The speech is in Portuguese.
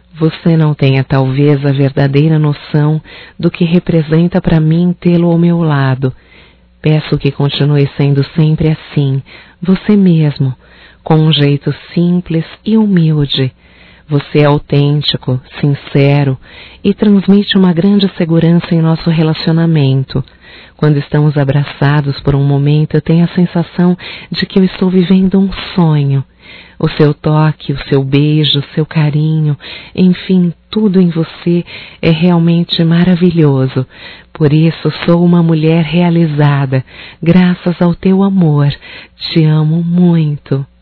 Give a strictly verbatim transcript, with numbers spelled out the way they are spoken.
Você não tenha talvez a verdadeira noção do que representa para mim tê-lo ao meu lado. Peço que continue sendo sempre assim, você mesmo, com um jeito simples e humilde. Você é autêntico, sincero e transmite uma grande segurança em nosso relacionamento. Quando estamos abraçados por um momento, eu tenho a sensação de que eu estou vivendo um sonho. O seu toque, o seu beijo, o seu carinho, enfim, tudo em você é realmente maravilhoso. Por isso sou uma mulher realizada, graças ao teu amor. Te amo muito.